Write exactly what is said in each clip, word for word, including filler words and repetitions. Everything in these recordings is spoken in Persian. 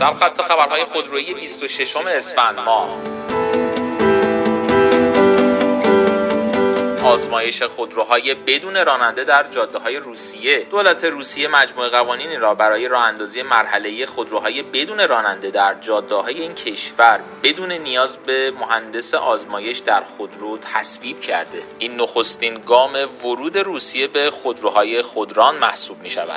سرخط خبرهای خودرویی بیست و ششم اسفند ماه. آزمایش خودروهای بدون راننده در جاده‌های روسیه. دولت روسیه مجموعه قوانینی را برای راه‌اندازی مرحله‌ای خودروهای بدون راننده در جاده‌های این کشور بدون نیاز به مهندس آزمایش در خودرو تصویب کرده. این نخستین گام ورود روسیه به خودروهای خودران محسوب می‌شود.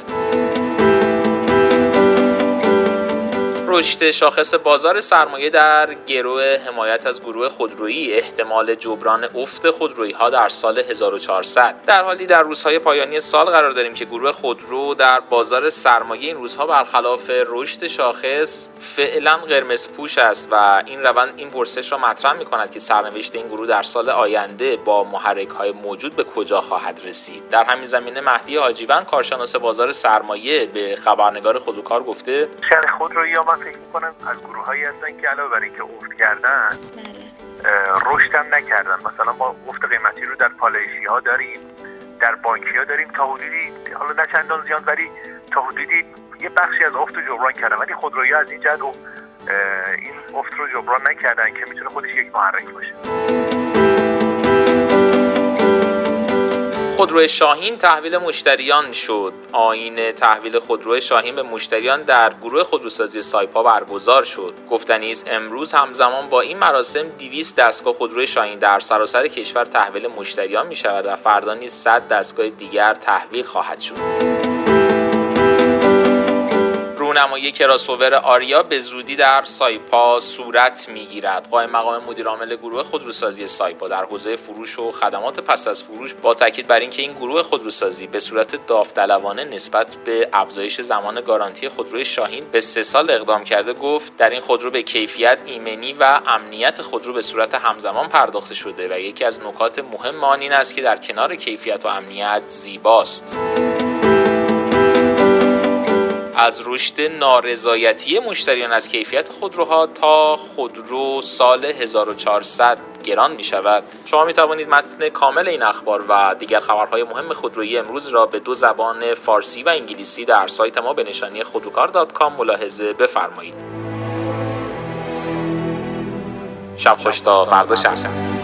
رشد شاخص بازار سرمایه در گرو حمایت از گروه خودرویی، احتمال جبران افت خودرویی‌ها در سال هزار و چهارصد. در حالی در روزهای پایانی سال قرار داریم که گروه خودرو در بازار سرمایه این روزها برخلاف رشد شاخص فعلا قرمز پوش است و این روند این پرسش را مطرح می‌کند که سرنوشت این گروه در سال آینده با محرک‌های موجود به کجا خواهد رسید. در همین زمینه مهدی حاجیوند، کارشناس بازار سرمایه، به خبرنگار خودروکار گفته: شرکت خودرویی‌ها فکر میکنم از گروهایی هستن که علاوه بر اینکه افت کردن رشد هم نکردن. مثلا ما افت قیمتی رو در پالایشی ها داریم، در بانکی ها داریم، تا حدودی حالا نه چندان زیاد ولی تا حدودی یه بخشی از افت رو جبران کردن، ولی خودرویی ها از این جهت این افت رو جبران نکردن که میتونه خودش یک محرک باشه. خودرو شاهین تحویل مشتریان شد. آیین تحویل خودرو شاهین به مشتریان در گروه خودروسازی سایپا برگزار شد. گفتنی است امروز همزمان با این مراسم دویست دستگاه خودرو شاهین در سراسر کشور تحویل مشتریان می شود و فردا نیز صد دستگاه دیگر تحویل خواهد شد. رونمایی کراسوور آریا به زودی در سایپا صورت میگیرد. قائم مقام مدیر عامل گروه خودروسازی سایپا در حوزه فروش و خدمات پس از فروش با تاکید بر اینکه این گروه خودروسازی به صورت داوطلبانه نسبت به افزایش زمان گارانتی خودروی شاهین به سه سال اقدام کرده، گفت در این خودرو به کیفیت، ایمنی و امنیت خودرو به صورت همزمان پرداخته شده و یکی از نکات مهم آن این است که در کنار کیفیت و امنیت زیباست. از رشد نارضایتی مشتریان از کیفیت خودروها تا خودرو سال هزار و چهارصد گران می شود. شما می توانید متن کامل این اخبار و دیگر خبرهای مهم خودرویی امروز را به دو زبان فارسی و انگلیسی در سایت ما به نشانی خودروکار دات کام ملاحظه بفرمایید. شب خوش تا فردا شب.